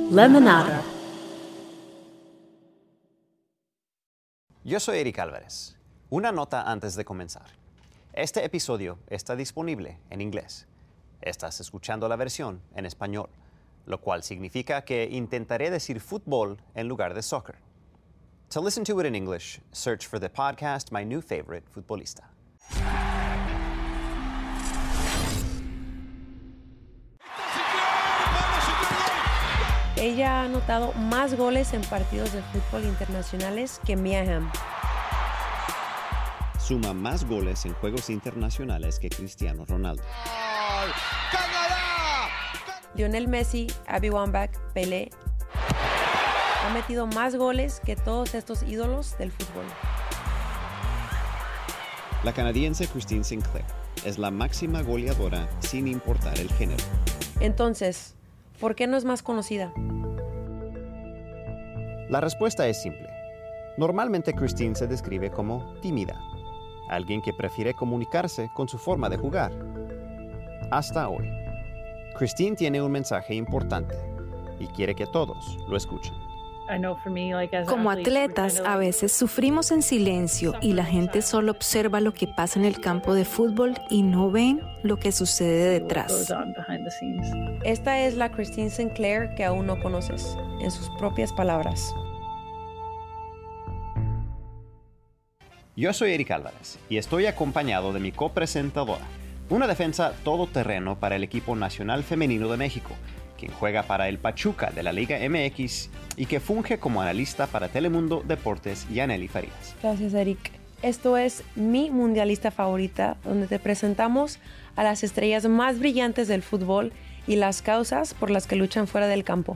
Lemonada. Yo soy Eric Álvarez. Una nota antes de comenzar. Este episodio está disponible en inglés. Estás escuchando la versión en español, lo cual significa que intentaré decir fútbol en lugar de soccer. To listen to it in English, search for the podcast My New Favorite Futbolista. Ella ha anotado más goles en partidos de fútbol internacionales que Mia Hamm. Suma más goles en juegos internacionales que Cristiano Ronaldo. Lionel Messi, Abby Wambach, Pelé. Ha metido más goles que todos estos ídolos del fútbol. La canadiense Christine Sinclair es la máxima goleadora sin importar el género. Entonces, ¿por qué no es más conocida? La respuesta es simple. Normalmente Christine se describe como tímida, alguien que prefiere comunicarse con su forma de jugar. Hasta hoy. Christine tiene un mensaje importante y quiere que todos lo escuchen. Como atletas, a veces sufrimos en silencio y la gente solo observa lo que pasa en el campo de fútbol y no ven lo que sucede detrás. Esta es la Christine Sinclair que aún no conoces, en sus propias palabras. Yo soy Eric Álvarez y estoy acompañado de mi copresentadora, una defensa todoterreno para el equipo nacional femenino de México, quien juega para el Pachuca de la Liga MX y que funge como analista para Telemundo Deportes, Yaneli Farías. Gracias, Eric. Esto es Mi Mundialista Favorita, donde te presentamos a las estrellas más brillantes del fútbol y las causas por las que luchan fuera del campo.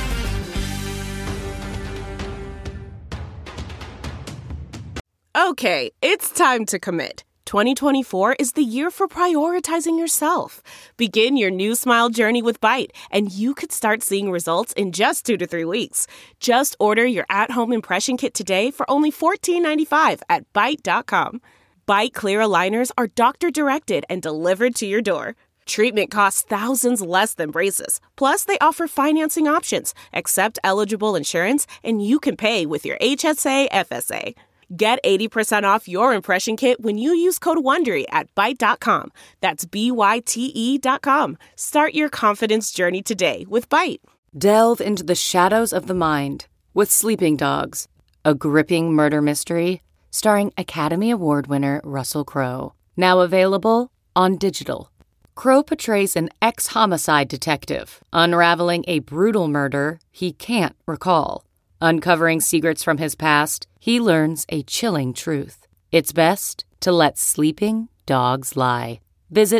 Okay, it's time to commit. 2024 is the year for prioritizing yourself. Begin your new smile journey with Byte, and you could start seeing results in just 2 to 3 weeks. Just order your at-home impression kit today for only $14.95 at Byte.com. Byte Clear aligners are doctor-directed and delivered to your door. Treatment costs thousands less than braces. Plus, they offer financing options, accept eligible insurance, and you can pay with your HSA FSA. Get 80% off your impression kit when you use code WONDERY at Byte.com. That's BYTE.com. Start your confidence journey today with Byte. Delve into the shadows of the mind with Sleeping Dogs, a gripping murder mystery starring Academy Award winner Russell Crowe. Now available on digital. Crowe portrays an ex-homicide detective unraveling a brutal murder he can't recall. Uncovering secrets from his past, he learns a chilling truth. It's best to let sleeping dogs lie. Visit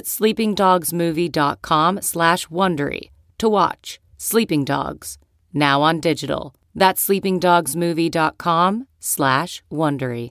sleepingdogsmovie.com/Wondery to watch Sleeping Dogs, now on digital. That's sleepingdogsmovie.com/Wondery.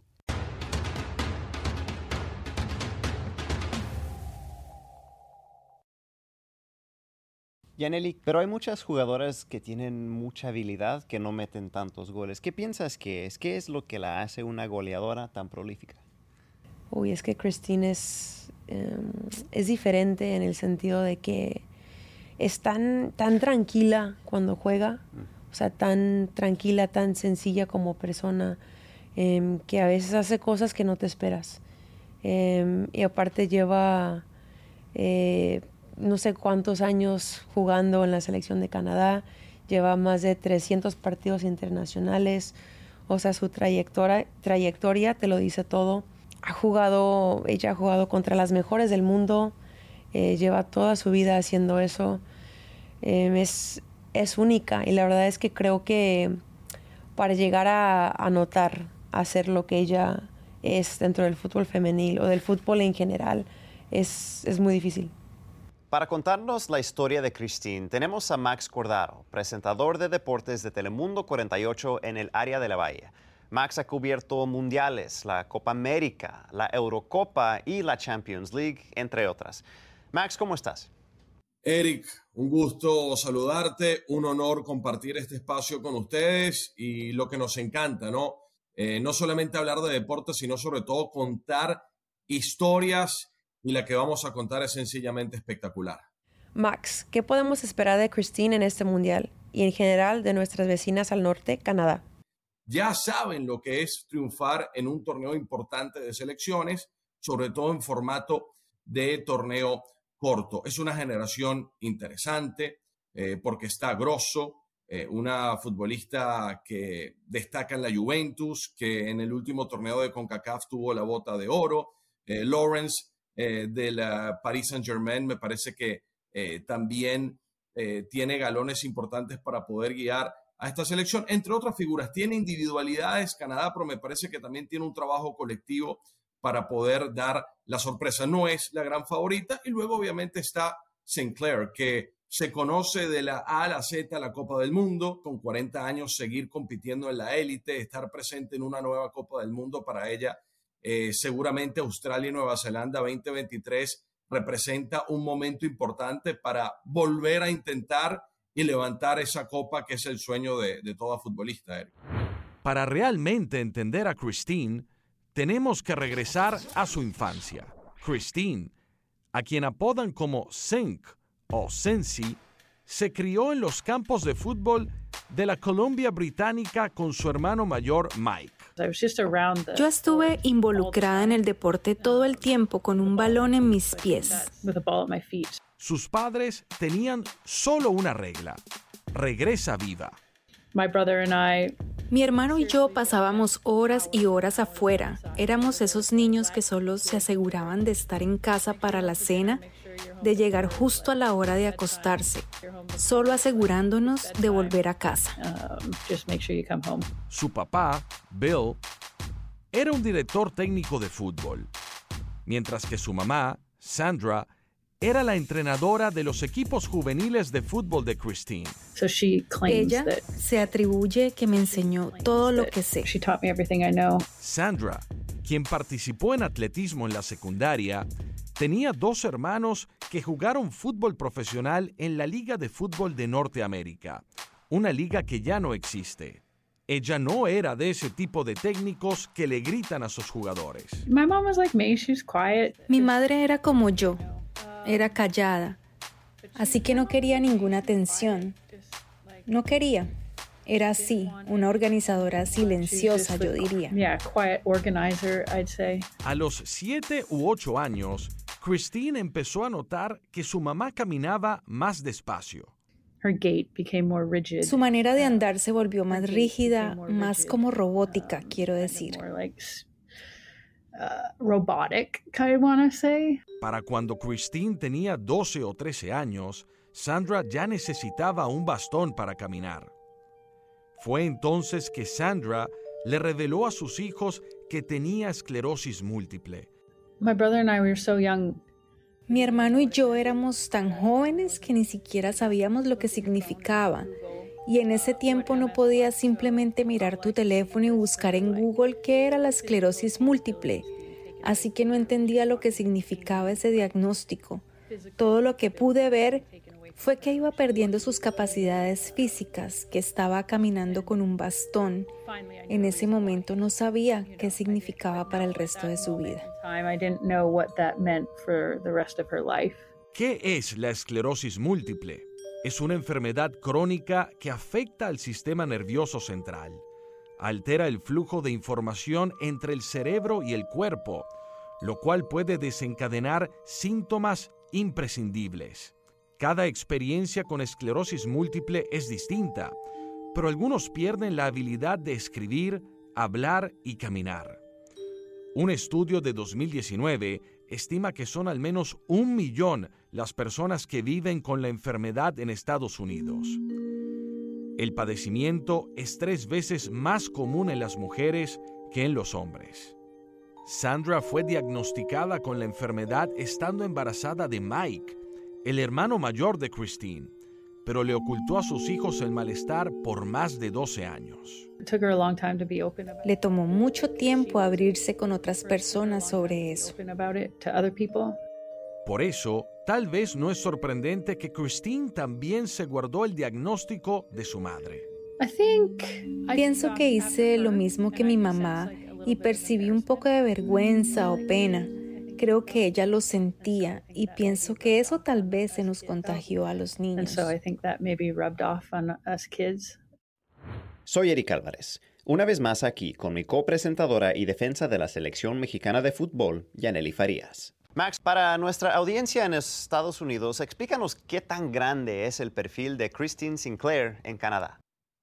Yaneli, pero hay muchas jugadoras que tienen mucha habilidad que no meten tantos goles. ¿Qué piensas que es? ¿Qué es lo que la hace una goleadora tan prolífica? Uy, es que Christine es diferente en el sentido de que es tan tranquila cuando juega, o sea, tan tranquila, tan sencilla como persona, que a veces hace cosas que no te esperas. Y aparte lleva no sé cuántos años jugando en la selección de Canadá, lleva más de 300 partidos internacionales, o sea, su trayectoria te lo dice todo. Ella ha jugado contra las mejores del mundo, lleva toda su vida haciendo eso. Es única y la verdad es que creo que para llegar a anotar, a hacer lo que ella es dentro del fútbol femenil o del fútbol en general, es muy difícil. Para contarnos la historia de Christine, tenemos a Max Cordaro, presentador de deportes de Telemundo 48 en el área de la Bahía. Max ha cubierto mundiales, la Copa América, la Eurocopa y la Champions League, entre otras. Max, ¿cómo estás? Eric, un gusto saludarte, un honor compartir este espacio con ustedes y lo que nos encanta, ¿no? No solamente hablar de deportes, sino sobre todo contar historias, y la que vamos a contar es sencillamente espectacular. Max, ¿qué podemos esperar de Christine en este mundial? y en general de nuestras vecinas al norte, Canadá. Ya saben lo que es triunfar en un torneo importante de selecciones, sobre todo en formato de torneo corto. Es una generación interesante porque está Grosso, una futbolista que destaca en la Juventus, que en el último torneo de CONCACAF tuvo la bota de oro. Lawrence del Paris Saint-Germain me parece que también tiene galones importantes para poder guiar a esta selección, entre otras figuras. Tiene individualidades Canadá, pero me parece que también tiene un trabajo colectivo para poder dar la sorpresa. No es la gran favorita. Y luego obviamente está Sinclair, que se conoce de la A a la Z la Copa del Mundo, con 40 años seguir compitiendo en la élite, estar presente en una nueva Copa del Mundo para ella. Seguramente Australia y Nueva Zelanda 2023 representa un momento importante para volver a intentar y levantar esa copa que es el sueño de toda futbolista, Eric. Para realmente entender a Christine, tenemos que regresar a su infancia. Christine, a quien apodan como Cinq o Sensi, se crió en los campos de fútbol de la Columbia Británica con su hermano mayor Mike. Yo estuve involucrada en el deporte todo el tiempo con un balón en mis pies. Sus padres tenían solo una regla: regresa viva. Mi hermano y yo pasábamos horas y horas afuera. Éramos esos niños que solo se aseguraban de estar en casa para la cena, de llegar justo a la hora de acostarse, solo asegurándonos de volver a casa. Su papá, Bill, era un director técnico de fútbol, mientras que su mamá, Sandra, era la entrenadora de los equipos juveniles de fútbol de Christine. Ella se atribuye que me enseñó todo lo que sé. Sandra, quien participó en atletismo en la secundaria, tenía 2 hermanos que jugaron fútbol profesional en la Liga de Fútbol de Norteamérica, una liga que ya no existe. Ella no era de ese tipo de técnicos que le gritan a sus jugadores. Mi madre era como yo. Era callada, así que no quería ninguna atención. No quería. Era así, una organizadora silenciosa, yo diría. A los 7 u 8 años, Christine empezó a notar que su mamá caminaba más despacio. Su manera de andar se volvió más rígida, más como robótica, quiero decir. Robotic, I want to say. Para cuando Christine tenía 12 o 13 años, Sandra ya necesitaba un bastón para caminar. Fue entonces que Sandra le reveló a sus hijos que tenía esclerosis múltiple. My brother and I were so young. Mi hermano y yo éramos tan jóvenes que ni siquiera sabíamos lo que significaba. Y en ese tiempo no podías simplemente mirar tu teléfono y buscar en Google qué era la esclerosis múltiple. Así que no entendía lo que significaba ese diagnóstico. Todo lo que pude ver fue que iba perdiendo sus capacidades físicas, que estaba caminando con un bastón. En ese momento no sabía qué significaba para el resto de su vida. ¿Qué es la esclerosis múltiple? Es una enfermedad crónica que afecta al sistema nervioso central. Altera el flujo de información entre el cerebro y el cuerpo, lo cual puede desencadenar síntomas imprescindibles. Cada experiencia con esclerosis múltiple es distinta, pero algunos pierden la habilidad de escribir, hablar y caminar. Un estudio de 2019 estima que son al menos 1 millón las personas que viven con la enfermedad en Estados Unidos. El padecimiento es 3 veces más común en las mujeres que en los hombres. Sandra fue diagnosticada con la enfermedad estando embarazada de Mike, el hermano mayor de Christine, pero le ocultó a sus hijos el malestar por más de 12 años. Le tomó mucho tiempo abrirse con otras personas sobre eso. Por eso, tal vez no es sorprendente que Christine también se guardó el diagnóstico de su madre. Pienso que hice lo mismo que mi mamá y percibí un poco de vergüenza o pena. Creo que ella lo sentía y pienso que eso tal vez se nos contagió a los And niños. so I think that maybe rubbed off on us kids. Soy Eric Álvarez, una vez más aquí con mi copresentadora y defensa de la selección mexicana de fútbol, Yaneli Farías. Max, para nuestra audiencia en Estados Unidos, explícanos qué tan grande es el perfil de Christine Sinclair en Canadá.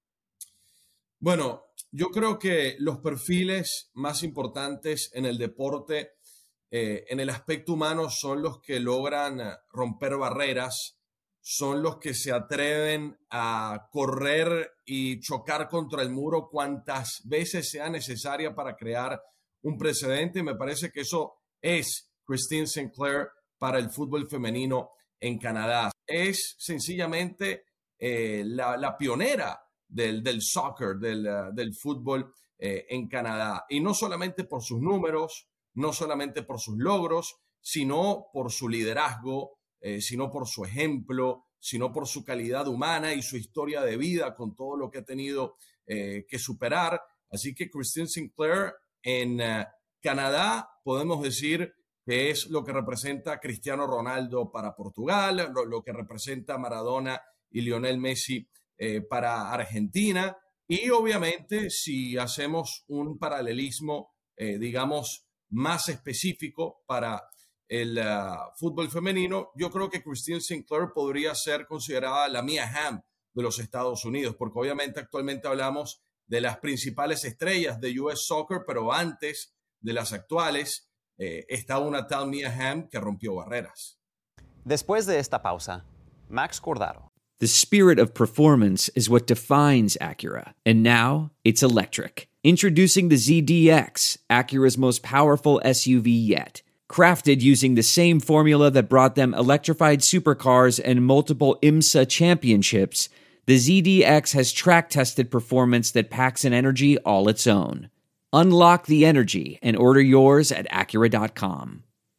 Bueno, yo creo que los perfiles más importantes en el deporte, en el aspecto humano, son los que logran romper barreras, son los que se atreven a correr y chocar contra el muro cuantas veces sea necesaria para crear un precedente. Me parece que eso es Christine Sinclair para el fútbol femenino en Canadá. Es sencillamente la pionera del soccer, del fútbol en Canadá. Y no solamente por sus números, no solamente por sus logros, sino por su liderazgo, sino por su ejemplo, sino por su calidad humana y su historia de vida con todo lo que ha tenido que superar. Así que Christine Sinclair en Canadá podemos decir que es lo que representa Cristiano Ronaldo para Portugal, lo que representa Maradona y Lionel Messi para Argentina. Y obviamente si hacemos un paralelismo, digamos, más específico para el fútbol femenino, yo creo que Christine Sinclair podría ser considerada la Mia Hamm de los Estados Unidos, porque obviamente actualmente hablamos de las principales estrellas de US Soccer, pero antes de las actuales está una tal Mia Hamm que rompió barreras. Después de esta pausa, Max Cordaro. The spirit of performance is what defines Acura, and now it's electric. Introducing the ZDX, Acura's most powerful SUV yet. Crafted using the same formula that brought them electrified supercars and multiple IMSA championships, the ZDX has track-tested performance that packs an energy all its own. Unlock the energy and order yours at Acura.com.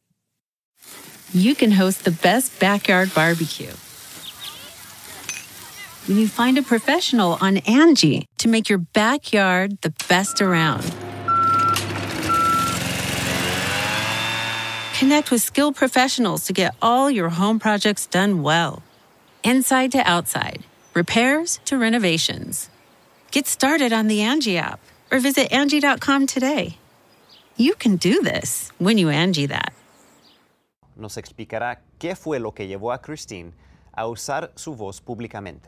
You can host the best backyard barbecue when you find a professional on Angie to make your backyard the best around. Connect with skilled professionals to get all your home projects done well. Inside to outside, repairs to renovations. Get started on the Angie app or visit Angie.com today. You can do this when you Angie that. Nos explicará qué fue lo que llevó a Christine a usar su voz públicamente.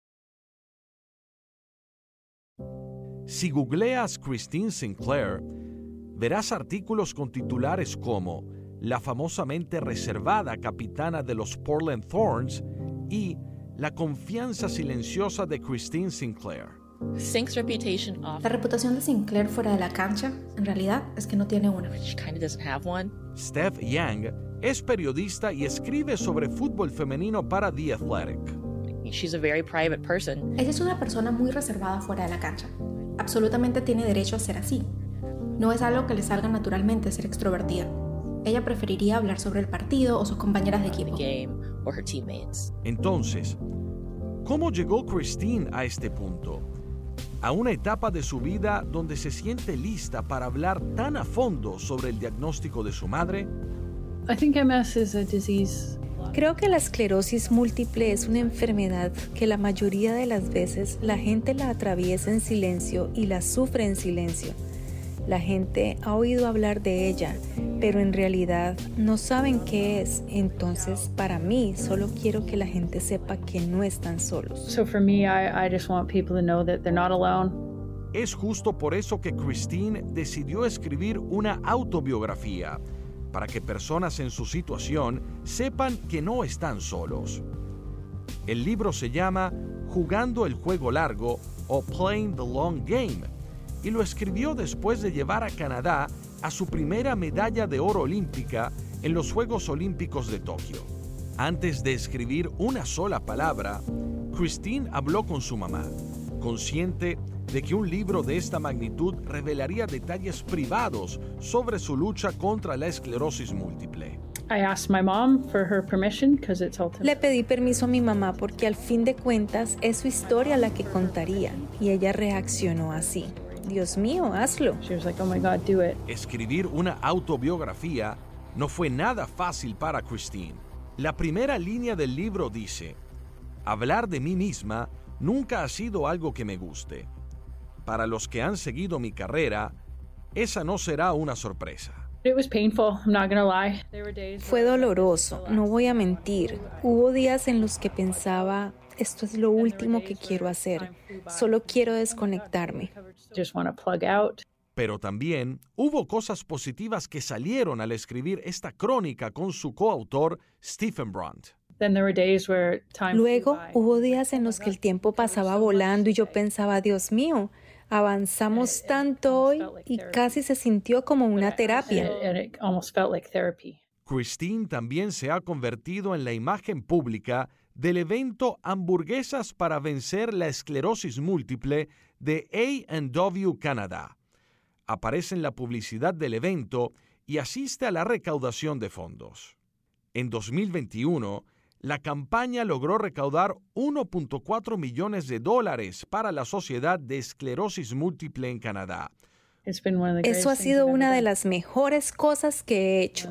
Si googleas Christine Sinclair, verás artículos con titulares como la famosamente reservada capitana de los Portland Thorns y la confianza silenciosa de Christine Sinclair. La reputación de Sinclair fuera de la cancha, en realidad, es que no tiene una. Steph Young es periodista y escribe sobre fútbol femenino para The Athletic. Ella es una persona muy reservada fuera de la cancha. Absolutamente tiene derecho a ser así. No es algo que le salga naturalmente ser extrovertida. Ella preferiría hablar sobre el partido o sus compañeras de equipo. Entonces, ¿cómo llegó Christine a este punto? A una etapa de su vida donde se siente lista para hablar tan a fondo sobre el diagnóstico de su madre. I think MS is a disease. Creo que la esclerosis múltiple es una enfermedad que la mayoría de las veces la gente la atraviesa en silencio y la sufre en silencio. La gente ha oído hablar de ella, pero en realidad no saben qué es. Entonces, para mí, solo quiero que la gente sepa que no están solos. So for me, I just want people to know that they're not alone. Es justo por eso que Christine decidió escribir una autobiografía, para que personas en su situación sepan que no están solos. El libro se llama Jugando el Juego Largo o Playing the Long Game, y lo escribió después de llevar a Canadá a su primera medalla de oro olímpica en los Juegos Olímpicos de Tokio. Antes de escribir una sola palabra, Christine habló con su mamá, consciente de que un libro de esta magnitud revelaría detalles privados sobre su lucha contra la esclerosis múltiple. I asked my mom for her permission because it's ultimate. Le pedí permiso a mi mamá porque al fin de cuentas es su historia la que contaría, y ella reaccionó así. Dios mío, hazlo. She was like, oh my God, do it. Escribir una autobiografía No fue nada fácil para Christine. La primera línea del libro dice: hablar de mí misma nunca ha sido algo que me guste. Para los que han seguido mi carrera, esa no será una sorpresa. Fue doloroso, no voy a mentir. Hubo días en los que pensaba, esto es lo último que quiero hacer. Solo quiero desconectarme. Pero también hubo cosas positivas que salieron al escribir esta crónica con su coautor, Stephen Brunt. Luego hubo días en los que el tiempo pasaba volando y yo pensaba, Dios mío, avanzamos tanto hoy, y casi se sintió como una terapia. Christine también se ha convertido en la imagen pública del evento Hamburguesas para vencer la esclerosis múltiple de A&W Canadá. Aparece en la publicidad del evento y asiste a la recaudación de fondos. En 2021, la campaña logró recaudar $1.4 millones para la Sociedad de Esclerosis Múltiple en Canadá. Eso ha sido una de las mejores cosas que he hecho.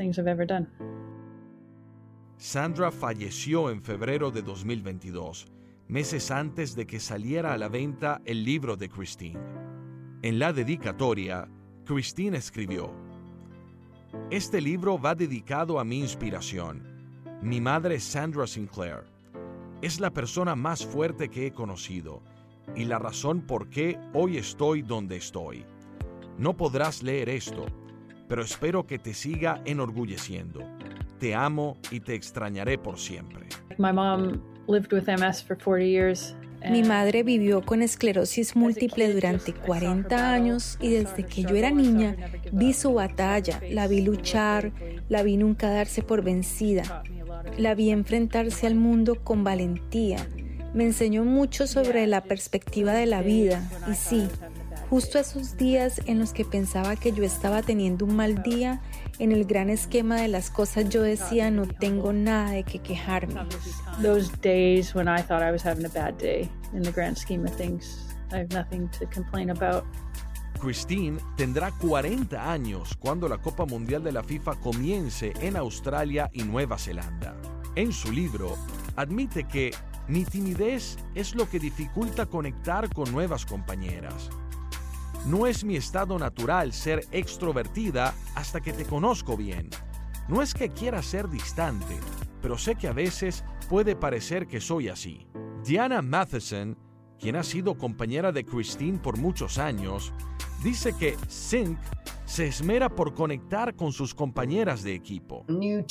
Sandra falleció en febrero de 2022, meses antes de que saliera a la venta el libro de Christine. En la dedicatoria, Christine escribió: este libro va dedicado a mi inspiración, mi madre Sandra Sinclair. Es la persona más fuerte que he conocido y la razón por qué hoy estoy donde estoy. No podrás leer esto, pero espero que te siga enorgulleciendo. Te amo y te extrañaré por siempre. My mom lived with MS for 40 years. Mi madre vivió con esclerosis múltiple durante 40 años y desde que yo era niña vi su batalla, la vi luchar, la vi nunca darse por vencida, la vi enfrentarse al mundo con valentía. Me enseñó mucho sobre la perspectiva de la vida y sí, justo esos días en los que pensaba que yo estaba teniendo un mal día, en el gran esquema de las cosas yo decía, no tengo nada de qué quejarme. Those days when I thought I was having a bad day, in the grand scheme of things, I have nothing to complain about. Christine tendrá 40 años cuando la Copa Mundial de la FIFA comience en Australia y Nueva Zelanda. En su libro, admite que mi timidez es lo que dificulta conectar con nuevas compañeras. No es mi estado natural ser extrovertida hasta que te conozco bien. No es que quiera ser distante, pero sé que a veces puede parecer que soy así. Diana Matheson, quien ha sido compañera de Christine por muchos años, dice que Sync se esmera por conectar con sus compañeras de equipo.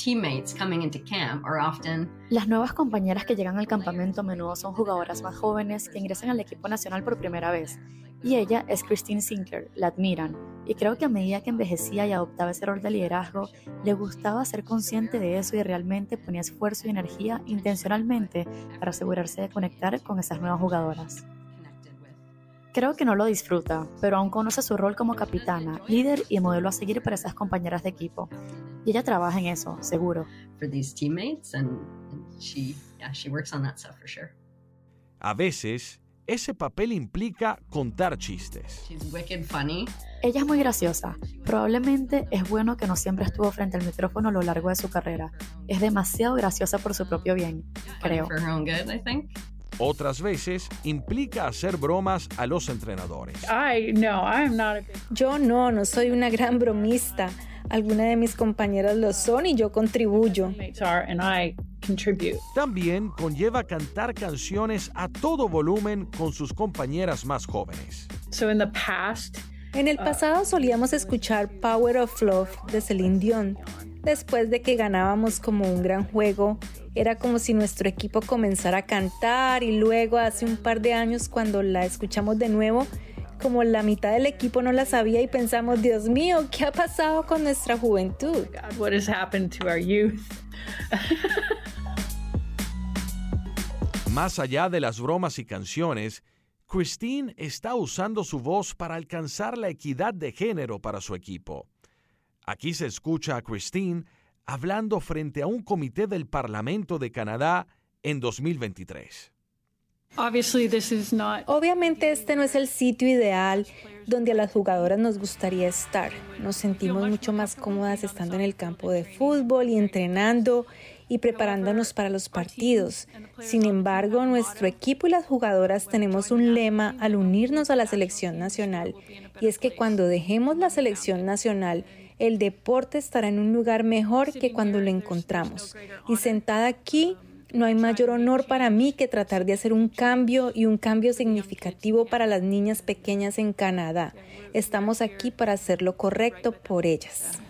Las nuevas compañeras que llegan al campamento a menudo son jugadoras más jóvenes que ingresan al equipo nacional por primera vez. Y ella es Christine Sinclair, la admiran. Y creo que a medida que envejecía y adoptaba ese rol de liderazgo, le gustaba ser consciente de eso y realmente ponía esfuerzo y energía intencionalmente para asegurarse de conectar con esas nuevas jugadoras. Creo que no lo disfruta, pero aún conoce su rol como capitana, líder y modelo a seguir para esas compañeras de equipo. Y ella trabaja en eso, seguro. A veces, ese papel implica contar chistes. Ella es muy graciosa. Probablemente es bueno que no siempre estuvo frente al micrófono a lo largo de su carrera. Es demasiado graciosa por su propio bien, creo. Otras veces implica hacer bromas a los entrenadores. Yo no soy una gran bromista. Algunas de mis compañeras lo son y yo contribuyo. También conlleva cantar canciones a todo volumen con sus compañeras más jóvenes. En el pasado solíamos escuchar Power of Love de Celine Dion. Después de que ganábamos como un gran juego, era como si nuestro equipo comenzara a cantar y luego hace un par de años cuando la escuchamos de nuevo, como la mitad del equipo no la sabía y pensamos, Dios mío, ¿qué ha pasado con nuestra juventud? God, what has happened to our youth? Más allá de las bromas y canciones, Christine está usando su voz para alcanzar la equidad de género para su equipo. Aquí se escucha a Christine hablando frente a un comité del Parlamento de Canadá en 2023. Obviamente este no es el sitio ideal donde a las jugadoras nos gustaría estar. Nos sentimos mucho más cómodas estando en el campo de fútbol y entrenando y preparándonos para los partidos. Sin embargo, nuestro equipo y las jugadoras tenemos un lema al unirnos a la selección nacional, y es que cuando dejemos la selección nacional, el deporte estará en un lugar mejor que cuando lo encontramos. Y sentada aquí, no hay mayor honor para mí que tratar de hacer un cambio y un cambio significativo para las niñas pequeñas en Canadá. Estamos aquí para hacer lo correcto por ellas.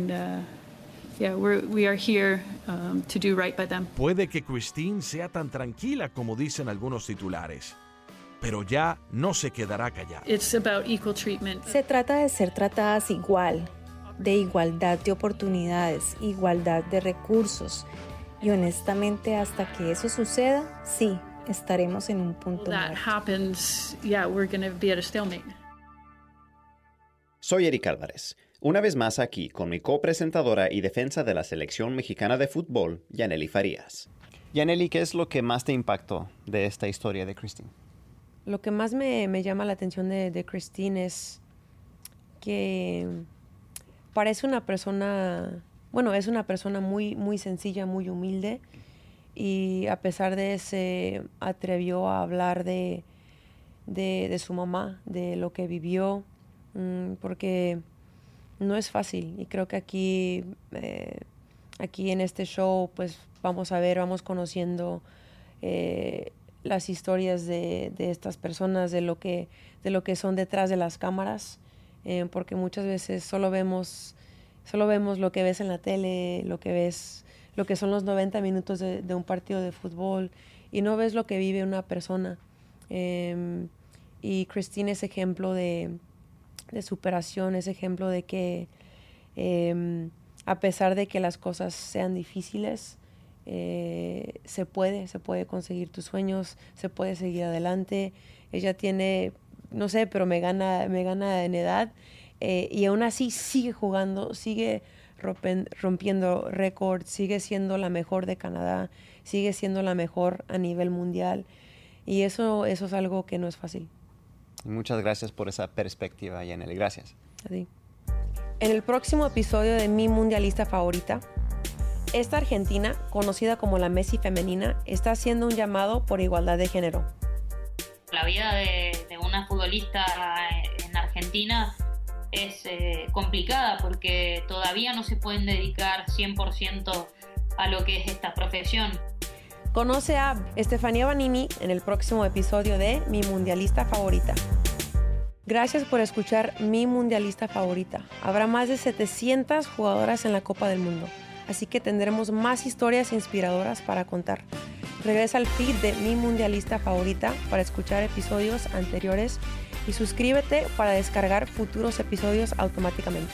Puede que Christine sea tan tranquila como dicen algunos titulares, pero ya no se quedará callada. Se trata de ser tratadas igual, de igualdad de oportunidades, igualdad de recursos. Y honestamente, hasta que eso suceda, sí, estaremos en un punto muerto. Soy Eric Álvarez, una vez más aquí con mi copresentadora y defensa de la selección mexicana de fútbol, Yanely Farías. Yanely, ¿qué es lo que más te impactó de esta historia de Christine? Lo que más me llama la atención de Christine es que parece una persona... Bueno, es una persona muy, muy sencilla, muy humilde, y a pesar de se atrevió a hablar de su mamá, de lo que vivió, porque no es fácil. Y creo que aquí en este show pues vamos conociendo las historias de estas personas, de lo que son detrás de las cámaras, porque muchas veces solo vemos lo que ves en la tele, lo que son los 90 minutos de un partido de fútbol, y no ves lo que vive una persona. Y Christine es ejemplo de superación, es ejemplo de que a pesar de que las cosas sean difíciles, se puede conseguir tus sueños, se puede seguir adelante. Ella tiene, no sé, pero me gana en edad. Y aún así sigue jugando, sigue rompiendo récords, sigue siendo la mejor de Canadá, sigue siendo la mejor a nivel mundial. Y eso es algo que no es fácil. Muchas gracias por esa perspectiva, Yanely. Gracias. A ti. En el próximo episodio de Mi Mundialista Favorita, esta argentina, conocida como la Messi femenina, está haciendo un llamado por igualdad de género. La vida de una futbolista en Argentina es complicada porque todavía no se pueden dedicar 100% a lo que es esta profesión. Conoce a Estefanía Banini en el próximo episodio de Mi Mundialista Favorita. Gracias por escuchar Mi Mundialista Favorita. Habrá más de 700 jugadoras en la Copa del Mundo, así que tendremos más historias inspiradoras para contar. Regresa al feed de Mi Mundialista Favorita para escuchar episodios anteriores y suscríbete para descargar futuros episodios automáticamente.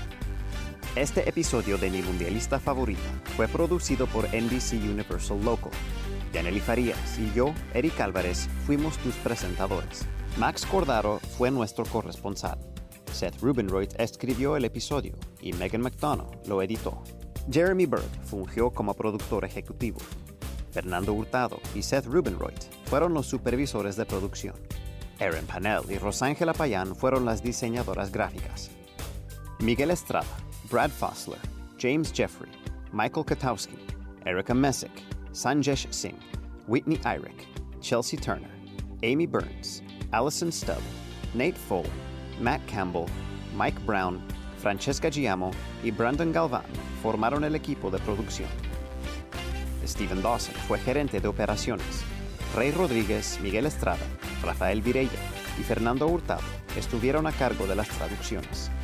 Este episodio de Mi Mundialista Favorita fue producido por NBC Universal Local. Yanely Farías y yo, Eric Álvarez, fuimos tus presentadores. Max Cordaro fue nuestro corresponsal. Seth Rubinroyd escribió el episodio y Megan McDonough lo editó. Jeremy Bird fungió como productor ejecutivo. Fernando Hurtado y Seth Rubinroyd fueron los supervisores de producción. Erin Panell y Rosángela Payán fueron las diseñadoras gráficas. Miguel Estrada, Brad Fossler, James Jeffrey, Michael Katowski, Erica Messick, Sanjesh Singh, Whitney Irick, Chelsea Turner, Amy Burns, Allison Stubb, Nate Fole, Matt Campbell, Mike Brown, Francesca Giamo y Brandon Galván formaron el equipo de producción. Stephen Dawson fue gerente de operaciones. Rey Rodríguez, Miguel Estrada, Rafael Virella y Fernando Hurtado estuvieron a cargo de las traducciones.